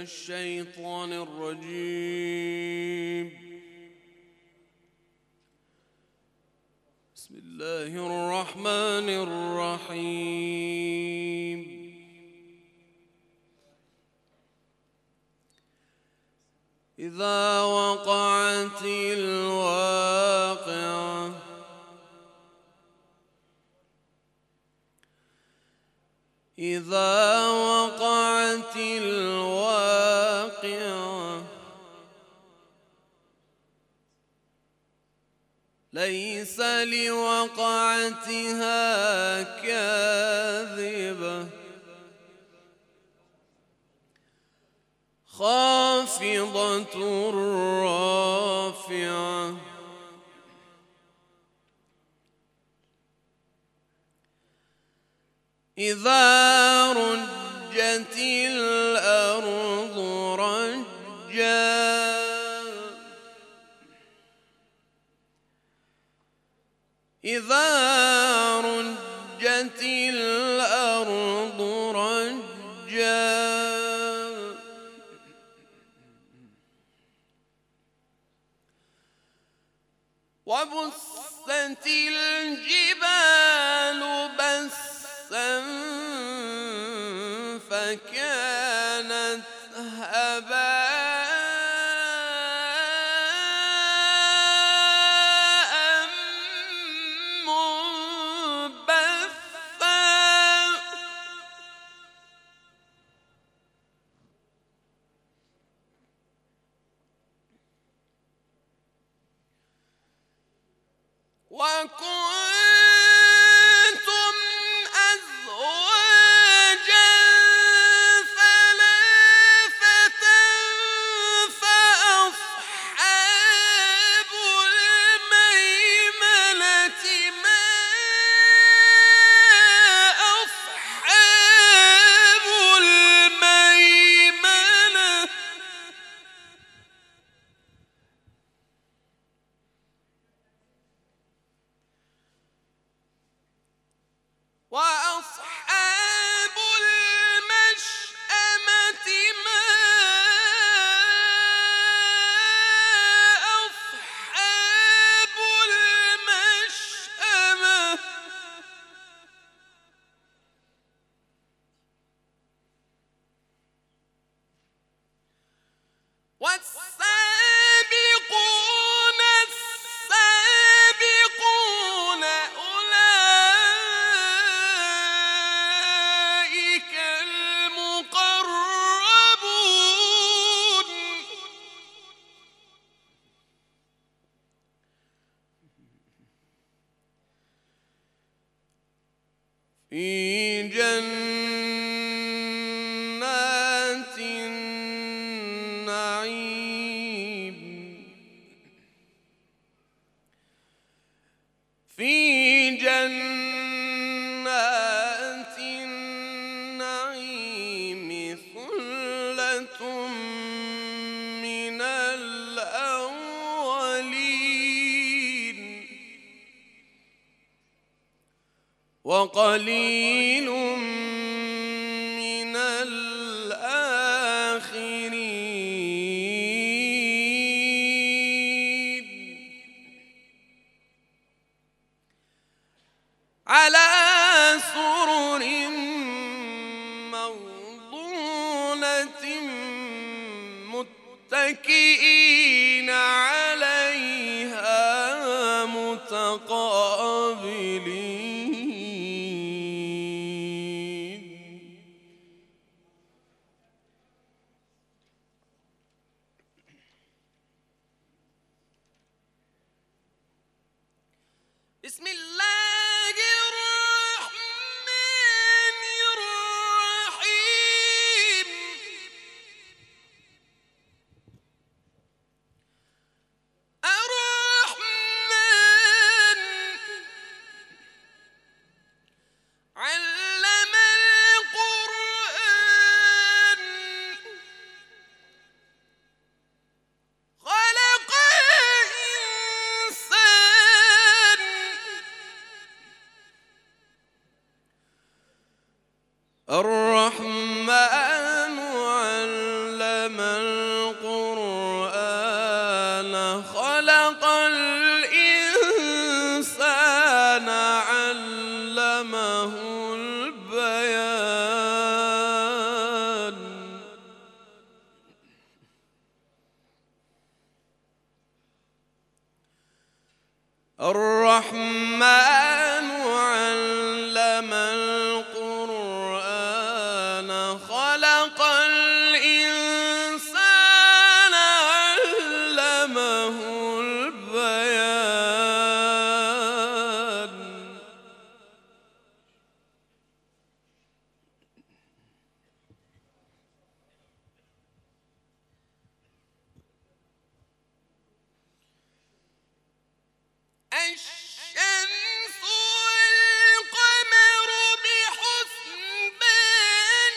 الشيطان الرجيم. بسم الله الرحمن الرحيم. إذا وقعت الواقعة إذا وقعت الواقعة ليس لوقعتها كاذبة خافضة رافعة إذا رجت الأرض رجا إذا رجت الأرض رجا وبست الجبال بسا فكانت هباء منبثا وكنتم أزواجا ثلاثة فأصحاب الميمنة ما أصحاب الميمنة وأصحاب المشأمة ما أصحاب المشأمة والسابقون السابقون أولئك المقربون في جنات النعيم في جنات النعيم ثلة من الأولين وقليل من الآخرين على سرر موضونة متكئين عليها متقابلين بسم الله الرحمن الرحيم. الرحمن علم القرآن خلق الإنسان الرحمن علم القرآن خلق الإنسان علمه البيان الشمس والقمر بحسبان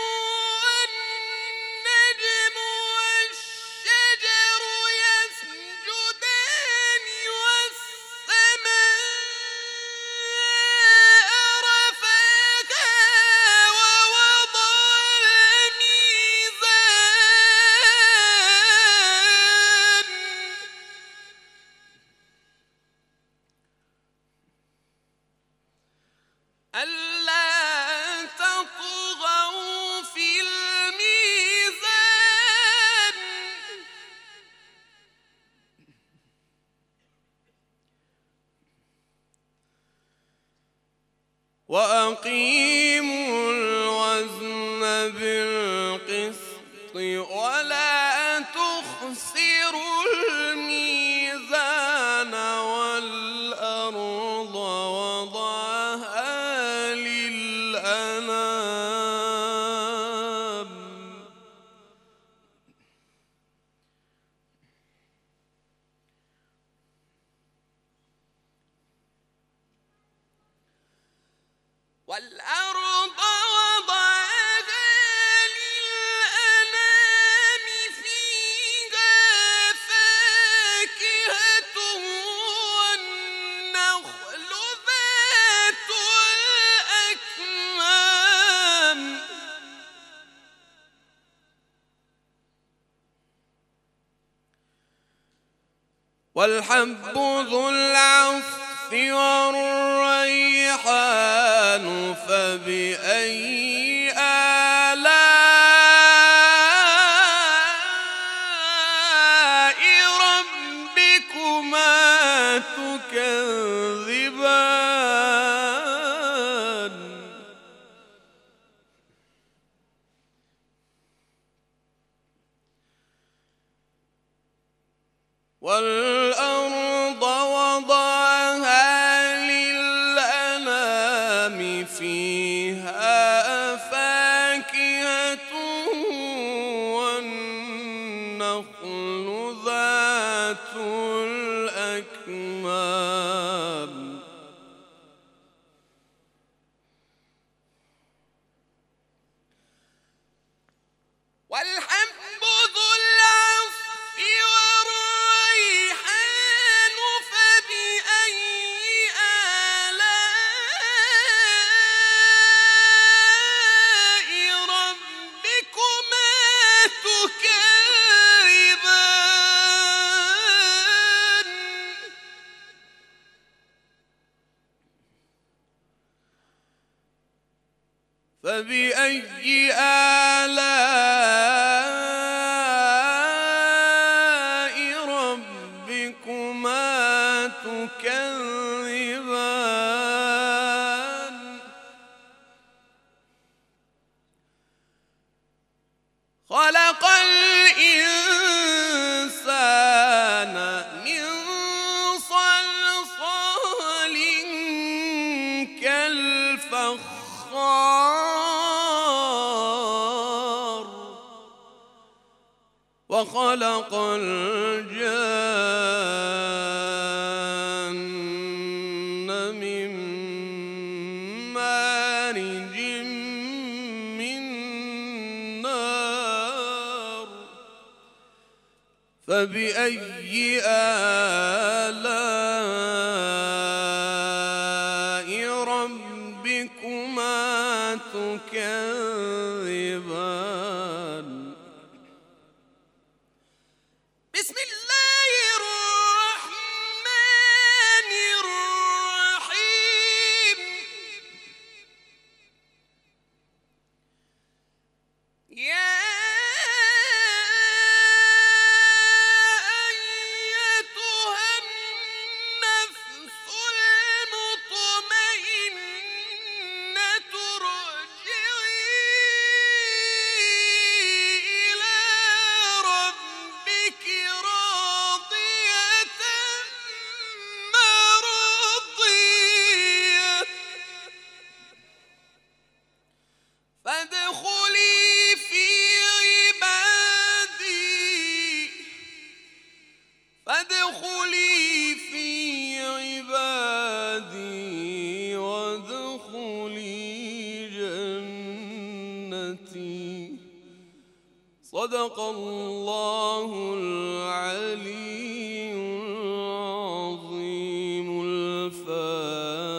والنجم والشجر يسجدان والسماء رفعها ووضع الميزان ألا تطغوا في الميزان وأقيموا الوزن بالقسط ولا تخسروا الميزان والأرض وضعها للأنام والأرض وضعها للأنام فيها فاكهة والنخل ذات الأكمام والحب ذو العصف والريحان فبأي آلاء ربكما تكذبان والأرض وضعها للأنام فيها فاكهة والنخل ذات الأكمام والحب ذو العصف والريحان فبأي آلاء ربكما تكذبان فبأي آلاء ربكما تكذبان خلق الإنسان من صلصال كالفخار وخلق الجن من مارج من نار فبأي آلاء ربكما تكذبان بسم الله الرحمن الرحيم يا أيتها صدق الله العلي العظيم. الفاتحة.